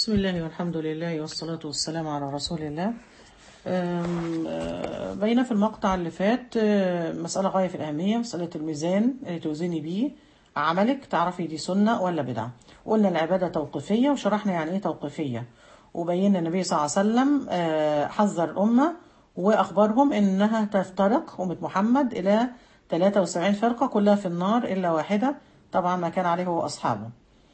بسم الله والحمد لله والصلاة والسلام على رسول الله. بينا في المقطع اللي فات مسألة غاية في الأهمية، مسألة الميزان اللي توزني بيه عملك تعرفي دي سنة ولا بدعة. قلنا العبادة توقيفية وشرحنا يعني ايه توقيفية، وبينا النبي صلى الله عليه وسلم حذر الأمة وأخبرهم إنها تفترق أمة محمد إلى 73 فرقة كلها في النار إلا واحدة، طبعا ما كان عليه هو أصحابه.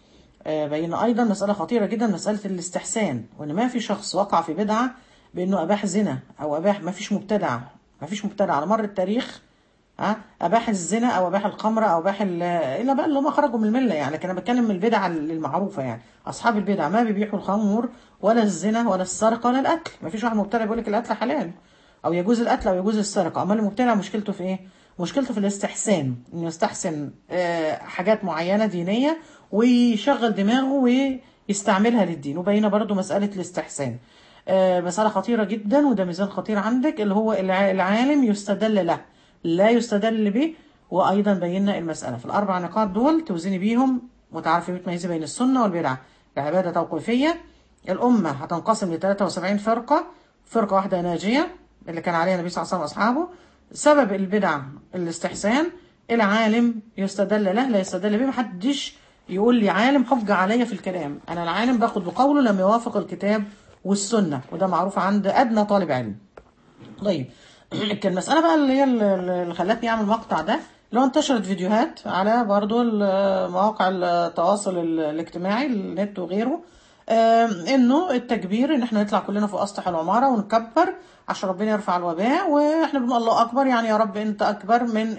بينا أيضا مسألة خطيرة جدا، مسألة الاستحسان، وإن ما في شخص وقع في بدعة بأنه أباح زنا أو أباح، ما فيش مبتدع على مر التاريخ أباح الزنا أو أباح الخمر أو أباح إلا بقى اللي هم خرجوا من الملة يعني. لكن أنا بتكلم من البدعة المعروفة يعني، أصحاب البدع ما بيبيحوا الخمر ولا الزنا ولا السرقة ولا القتل. ما فيش واحد مبتدع بيقول لك القتل حلال أو يجوز القتل أو يجوز السرقة. أمال المبتدع مشكلته في إيه؟ مشكلته في الاستحسان، إنه يستحسن حاجات معينة دينية ويشغل دماغه ويستعملها للدين. وبينا برضو مسألة الاستحسان مسألة خطيرة جدا، وده ميزان خطير عندك اللي هو العالم يستدل له لا يستدل به. وأيضا بينا المسألة في الأربع نقاط دول توزني بيهم وتعرفي بتميزي بين السنة والبدعة. العبادة توقيفية، الأمة هتنقسم ل 73 فرقة، فرقة واحدة ناجية اللي كان عليها النبي صلى الله عليه وسلم وأصحابه. سبب البدع الاستحسان، العالم يستدل له لا يستدل به. محدش يقول لي عالم حجة عليا في الكلام، أنا العالم باخد بقوله لما يوافق الكتاب والسنة، وده معروف عند أدنى طالب علم. طيب كان المسألة بقى اللي هي اللي خلتني أعمل المقطع ده، لو انتشرت فيديوهات على برضو مواقع التواصل الاجتماعي النت وغيره، انه التكبير ان احنا نطلع كلنا فوق اسطح العمارة ونكبر عشان ربنا يرفع الوباء، واحنا بنقول الله اكبر يعني يا رب انت اكبر من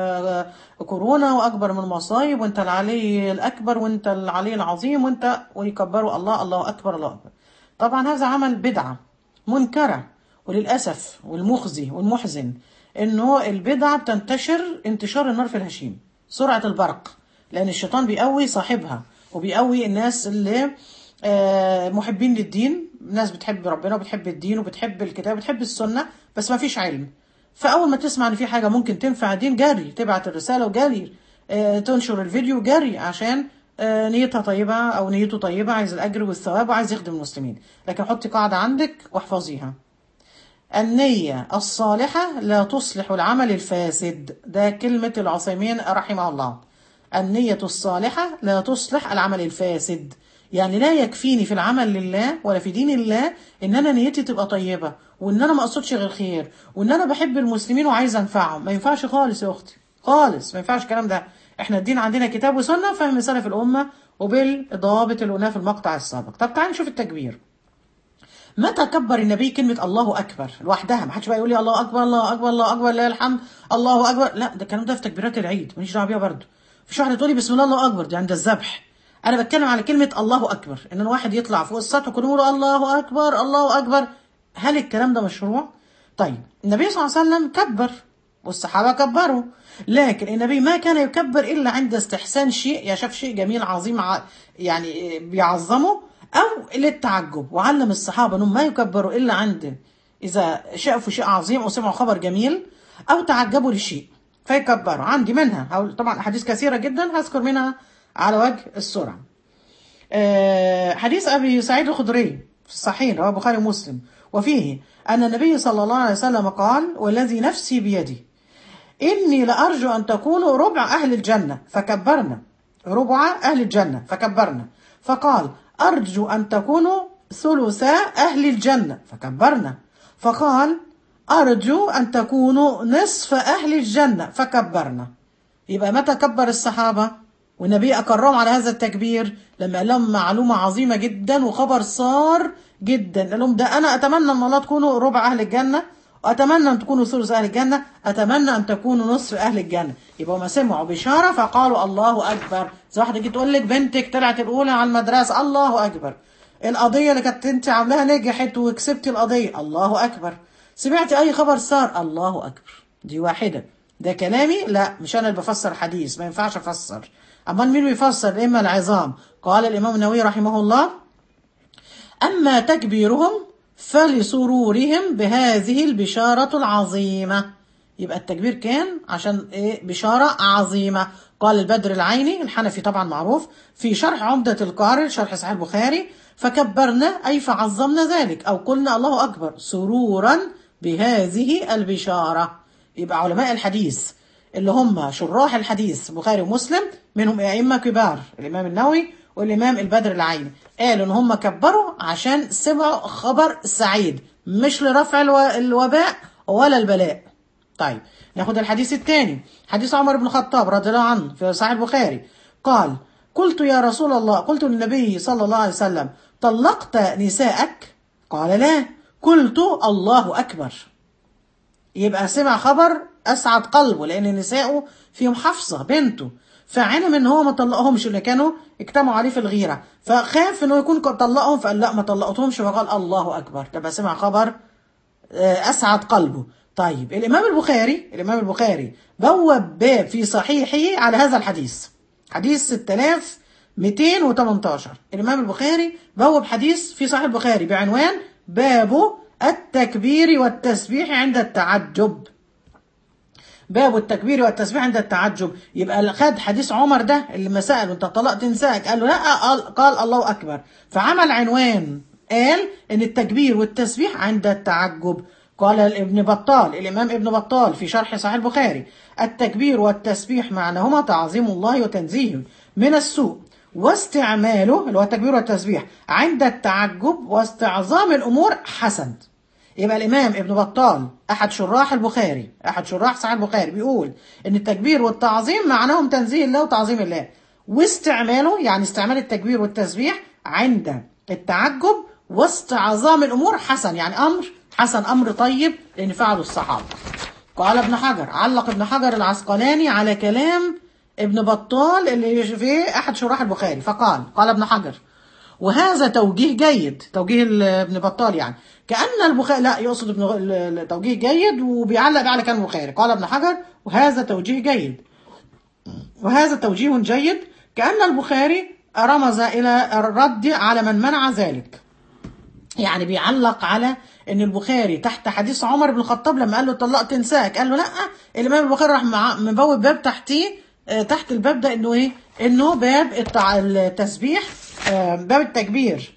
الكورونا واكبر من المصايب وانت العلي الاكبر وانت العلي العظيم وانت، ويكبروا الله الله اكبر الله اكبر. طبعا هذا عمل بدعة منكرة، وللأسف والمخزي والمحزن انه البدعة بتنتشر انتشار النار في الهشيم سرعة البرق، لان الشيطان بيقوي صاحبها وبيقوي الناس اللي محبين للدين، ناس بتحب ربنا وبتحب الدين وبتحب الكتاب وبتحب السنة، بس ما فيش علم. فأول ما تسمع ان في حاجة ممكن تنفع الدين جري تبعت الرسالة وجري تنشر الفيديو جري، عشان نيتها طيبة أو نيته طيبة، عايز الأجر والثواب وعايز يخدم المسلمين. لكن حطي قاعدة عندك واحفظيها، النية الصالحة لا تصلح العمل الفاسد. ده كلمة العثيمين رحمه الله، النية الصالحة لا تصلح العمل الفاسد. يعني لا يكفيني في العمل لله ولا في دين الله ان انا نيتي تبقى طيبة وان انا ما اقصدش غير خير وان انا بحب المسلمين وعايز انفعهم. ما ينفعش خالص يا اختي، خالص ما ينفعش الكلام ده. احنا الدين عندنا كتاب وسنة فهم سلف الامة وبالضوابط اللي قلناها في المقطع السابق. طب تعالي نشوف التكبير. متى كبر النبي كلمة الله أكبر لوحدها؟ ما حدش بقى يقول لي الله أكبر الله أكبر الله أكبر لا الحمد الله أكبر، لا ده الكلام ده في تكبيرات العيد ماليش دعوة بيها برضه. مفيش واحدة تقول لي بسم الله الله أكبر دي عند الذبح. أنا بتكلم على كلمة الله أكبر، إن الواحد يطلع فوق السطح وكل يقول الله أكبر الله أكبر. هل الكلام ده مشروع؟ طيب النبي صلى الله عليه وسلم كبر والصحابة كبروا، لكن النبي ما كان يكبر إلا عند استحسان شيء، يشاف شيء جميل عظيم يعني بيعظمه أو للتعجب، وعلم الصحابة أنهم ما يكبروا إلا عند إذا شافوا شيء عظيم أو سمعوا خبر جميل أو تعجبوا لشيء فيكبروا. عندي منها طبعا أحاديث كثيرة جدا هذكر منها على وجه السرعة. حديث أبي سعيد الخدري في الصحيح رواه البخاري ومسلم، وفيه أن النبي صلى الله عليه وسلم قال والذي نفسي بيدي إني لأرجو أن تكونوا ربع أهل الجنة فكبرنا، ربع أهل الجنة فكبرنا، فقال أرجو أن تكونوا ثلثا أهل الجنة فكبرنا، فقال أرجو أن تكونوا نصف أهل الجنة فكبرنا. يبقى متى كبر الصحابة والنبي أكرم على هذا التكبير؟ لما قال لهم معلومة عظيمة جدا وخبر صار جدا، قال لهم ده أنا أتمنى أن الله تكونوا ربع أهل الجنة، وأتمنى أن تكونوا ثلث أهل الجنة، أتمنى أن تكونوا نصف أهل الجنة. يبقى ما سمعوا بشارة فقالوا الله أكبر. زي واحدة تيجي تقول لك بنتك طلعت الأولى على المدرسة الله أكبر، القضية اللي كانت أنت عاملاها نجحت وكسبتي القضية الله أكبر، سمعتي أي خبر صار الله أكبر. دي واحدة، ده كلامي لا مش أنا اللي بفسر حديث، ما ينفعش أفسر. أما مين بيفسر؟ الأئمة العظام. قال الإمام النووي رحمه الله أما تكبيرهم فلسرورهم بهذه البشارة العظيمة. يبقى التكبير كان عشان إيه؟ بشارة عظيمة. قال البدر العيني الحنفي طبعا معروف في شرح عمدة القارئ شرح صحيح البخاري: فكبرنا أي فعظمنا ذلك أو قلنا الله أكبر سرورا بهذه البشارة. يبقى علماء الحديث اللي هم شراح الحديث بخاري ومسلم منهم أئمة كبار الإمام النووي والإمام البدر العيني قالوا إن هم كبروا عشان سمعوا خبر سعيد مش لرفع الوباء ولا البلاء. طيب ناخد الحديث الثاني، حديث عمر بن الخطاب رضي الله عنه في صحيح البخاري قال: قلت يا رسول الله، قلت للنبي صلى الله عليه وسلم: طلقت نساءك؟ قال: لا. قلت: الله أكبر. يبقى سمع خبر أسعد قلبه لأن نساءه فيهم حفصة بنته، فعلم ان هو ما طلقهمش اللي كانوا اجتمعوا عليه في الغيرة، فخاف انه يكون طلقهم فقال لا ما طلقتهمش، فقال الله أكبر. تبقى سمع خبر أسعد قلبه. طيب الإمام البخاري بوب باب في صحيحه على هذا الحديث، حديث 6218. الإمام البخاري بوب حديث في صحيح البخاري بعنوان: باب التكبير والتسبيح عند التعجب. باب التكبير والتسبيح عند التعجب. يبقى خد حديث عمر ده اللي ما سأله انت طلقت نسائك، قال له لا، قال الله أكبر، فعمل عنوان قال ان التكبير والتسبيح عند التعجب. قال ابن بطال الإمام ابن بطال في شرح صحيح البخاري: التكبير والتسبيح معناهما تعظيم الله وتنزيهه من السوء واستعماله اللي هو التكبير والتسبيح عند التعجب واستعظام الأمور حسن. يبقى الإمام ابن بطال أحد شراح البخاري، أحد شراح صحيح البخاري، بيقول إن التكبير والتعظيم معناهم تنزيه الله وتعظيم الله، واستعماله يعني استعمال التكبير والتسبيح عند التعجب واستعظام الأمور حسن، يعني أمر حسن، أمر طيب لأن فعله الصحابة. قال ابن حجر، علق ابن حجر العسقلاني على كلام ابن بطال اللي في أحد شراح البخاري، فقال: قال ابن حجر: وهذا توجيه جيد، توجيه ابن بطال يعني، كأن البخاري لا يقصد ابن توجيه جيد وبيعلق على كلام البخاري. قال ابن حجر: وهذا توجيه جيد، وهذا توجيه جيد، كأن البخاري رمز إلى الرد على من منع ذلك. يعني بيعلق على ان البخاري تحت حديث عمر بن الخطاب لما قال له طلقت نسائك، قال له لا، الامام البخاري راح مبوب باب تحتيه، تحت الباب ده انه ايه؟ انه باب التسبيح، باب التكبير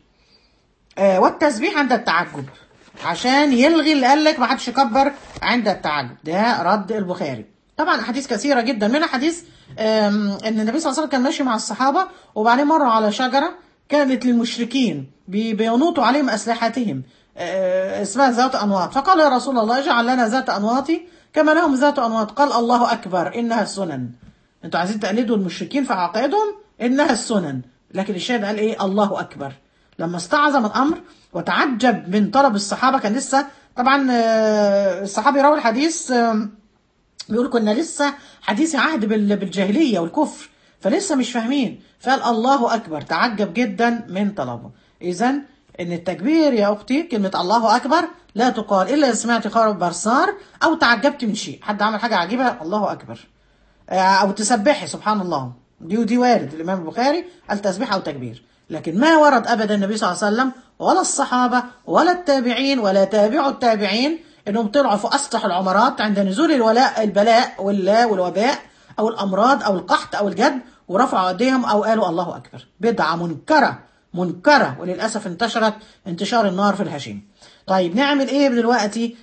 والتسبيح عند التعجب، عشان يلغي اللي قال لك ما حدش يكبر عند التعجب. ده رد البخاري. طبعا احاديث كثيره جدا، منها حديث ان النبي صلى الله عليه وسلم كان ماشي مع الصحابه وبعدين مروا على شجره كانت للمشركين بينوطوا عليهم اسلحتهم، اسمها ذات انواط، فقال: يا رسول الله اجعل لنا ذات انواط كما لهم ذات انواط. قال: الله اكبر، انها السنن. انتوا عايزين تقلدوا المشركين في عقائدهم؟ انها السنن. لكن الشاهد قال ايه؟ الله اكبر. لما استعظم الامر وتعجب من طلب الصحابه، كان لسه طبعا الصحابي راوي الحديث بيقول كنا لسه حديث عهد بالجاهليه والكفر، فلسه مش فاهمين، فقال الله اكبر، تعجب جدا من طلبه. اذا ان التكبير يا اختي، كلمه الله اكبر لا تقال الا اذا سمعت خبر برصار او تعجبت من شيء، حد عمل حاجه عجيبه الله اكبر، او تسبحي سبحان الله، دي وارد. الامام البخاري قال تسبيح او تكبير، لكن ما ورد ابدا النبي صلى الله عليه وسلم ولا الصحابه ولا التابعين ولا تابعوا التابعين انهم طلعوا في اسطح العمارات عند نزول البلاء والوباء او الامراض او القحط او الجد ورفعوا ايديهم او قالوا الله اكبر. بدعه منكره وللاسف انتشرت انتشار النار في الهشيم. طيب نعمل ايه دلوقتي؟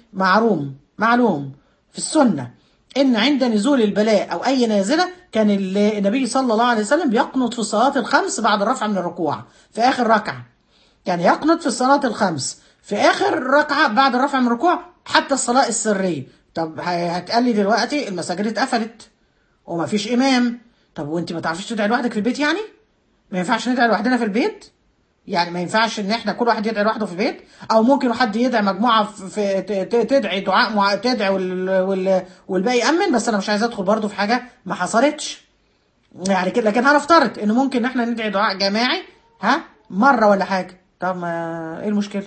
معلوم في السنه ان عند نزول البلاء او اي نازله كان النبي صلى الله عليه وسلم يقنط في الصلاه الخمس بعد الرفع من الركوع في اخر ركعه، كان يقنط في الصلاه الخمس في اخر ركعه بعد الرفع من الركوع، حتى الصلاه السريه. طب هتقال لي دلوقتي المساجد اتقفلت وما فيش امام، طب وانت ما تعرفيش تدعي لوحدك في البيت؟ يعني ما ينفعش ندعي لوحدنا في البيت؟ يعني ما ينفعش ان احنا كل واحد يدعي لوحده في البيت؟ او ممكن حد يدعي مجموعه في تدعي دعاء تدعي والباقي يامن؟ بس انا مش عايز ادخل برضو في حاجه ما حصلتش يعني كده، لكن هنفترض ان ممكن احنا ندعي دعاء جماعي مره ولا حاجه. طب ما ايه المشكله؟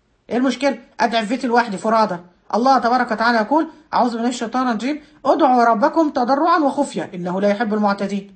ادعي في بيتي لوحدي فرادى. الله تبارك وتعالى يقول: اعوذ بالله من الشيطان الرجيم، ادعوا ربكم تضرعا وخفيه انه لا يحب المعتدين.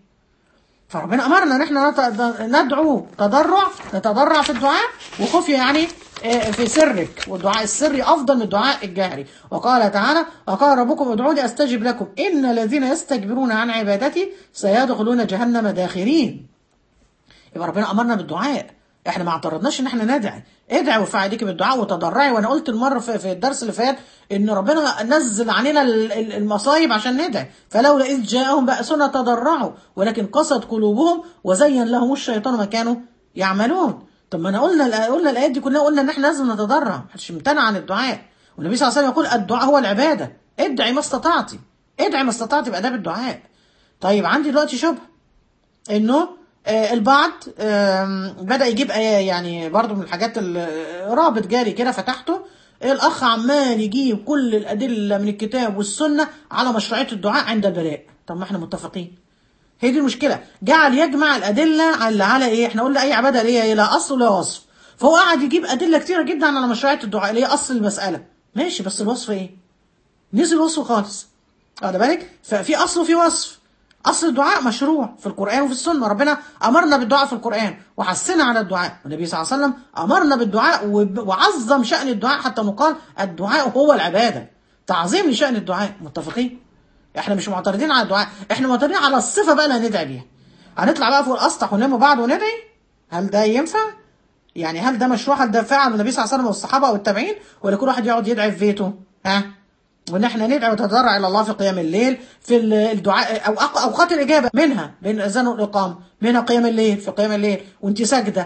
فربنا امرنا ان احنا ندعو نتضرع في الدعاء، وخفيه يعني في سرك، والدعاء السري افضل من الدعاء الجهري. وقال تعالى: وقال ربكم ادعوني استجب لكم ان الذين يستكبرون عن عبادتي سيدخلون جهنم داخرين. يبقى ربنا امرنا بالدعاء، احنا ما اعترضناش ان احنا ندعي. ادعي وارفعي ايديك بالدعاء وتضرعي. وانا قلت المره في الدرس اللي فات ان ربنا نزل علينا المصايب عشان ندعي. فلولا اذ جاءهم بأسنا تضرعوا ولكن قست قلوبهم وزين لهم الشيطان ما كانوا يعملون. طب ما انا قلنا الايات دي كلها، قلنا ان احنا لازم نتضرع، محدش امتنع عن الدعاء. والنبي صلى الله عليه وسلم يقول الدعاء هو العباده، ادعي ما استطعتي، ادعي ما استطعتي باداب الدعاء. طيب عندي دلوقتي شبهه انه البعض بدأ يجيب يعني برضو من الحاجات رابط جاري كده فتحته، الأخ عمال يجيب كل الأدلة من الكتاب والسنة على مشروعية الدعاء عند البلاء. طب ما احنا متفقين، هي دي المشكلة. جعل يجمع الأدلة على إيه؟ احنا قلنا أي عبادة ليها لا أصل ولا وصف، فهو قاعد يجيب أدلة كتيرة جدا على مشروعية الدعاء اللي هي أصل المسألة. ماشي، بس الوصف إيه؟ نزل وصف خالص. واخد بالك؟ ففي أصل وفي وصف. أصل الدعاء مشروع في القرآن وفي السنة، ربنا أمرنا بالدعاء في القرآن وحثنا على الدعاء، والنبي صلى الله عليه وسلم أمرنا بالدعاء وعظم شأن الدعاء حتى نقال الدعاء هو العبادة، تعظيم لشأن الدعاء. متفقين؟ احنا مش معترضين على الدعاء، احنا معترضين على الصفة بقى اللي هندعي بيها. هنطلع بقى فوق الأسطح ونلم بعض وندعي؟ هل ده ينفع؟ يعني هل ده مشروع؟ هل ده فعل النبي صلى الله عليه وسلم والصحابة والتابعين، ولا كل واحد يقعد يدعي في بيته؟ ها؟ وان احنا ندعي ونتضرع الى الله في قيام الليل، في الدعاء او اوقات الاجابه، منها بين الاذان والاقامه، منها قيام الليل، في قيام الليل وانت ساجده.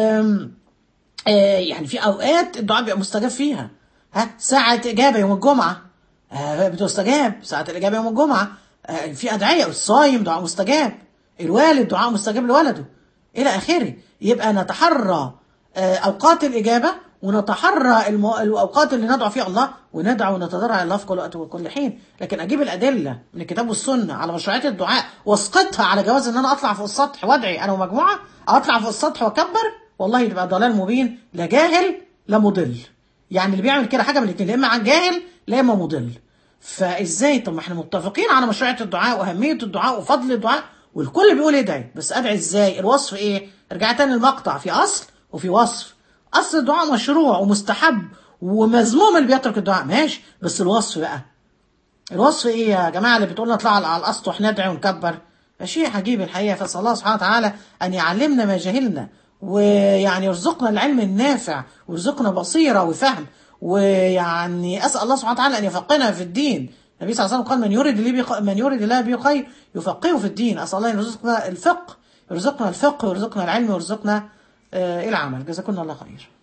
يعني في اوقات الدعاء بيبقى مستجاب فيها. ها، ساعه اجابه يوم الجمعه بتستجاب، ساعه الاجابه يوم الجمعه. في ادعيه، الصايم دعاء مستجاب، الوالد دعاء مستجاب لولده الى اخره. يبقى نتحرى اوقات الاجابه، ونتحرى الاوقات اللي ندعو فيها الله، وندعو ونتضرع الله في كل وقت وكل حين. لكن اجيب الادله من الكتاب والسنه على مشروعيه الدعاء واسقطها على جواز ان انا اطلع فوق السطح وادعي انا ومجموعه، اطلع فوق السطح واكبر، والله يبقى ضلال مبين، لا جاهل لا مضل. يعني اللي بيعمل كده حاجه من الاثنين، لا اما عن جاهل لا اما مضل. فازاي؟ طب ما احنا متفقين على مشروعيه الدعاء واهميه الدعاء وفضل الدعاء، والكل بيقول ادعي، بس ادعي ازاي؟ الوصف ايه؟ ارجع تاني المقطع، في اصل وفي وصف. اصل الدعاء مشروع ومستحب ومذموم اللي بيترك الدعاء، ماشي، بس الوصف بقى، الوصف ايه يا جماعه اللي بتقولنا اطلع على الاسطح ندعي ونكبر؟ شيء عجيب الحقيقه. فاسال الله سبحانه وتعالى ان يعلمنا ما جهلنا، ويعني يرزقنا العلم النافع، ويرزقنا بصيره وفهم، ويعني اسال الله سبحانه وتعالى ان يفقهنا في الدين. النبي صلى الله عليه وسلم قال من يريد الله به خير يفقهه في الدين. اسال الله ان يرزقنا الفقه، يرزقنا الفقه ويرزقنا العلم ويرزقنا العمل. جزاكم الله خير.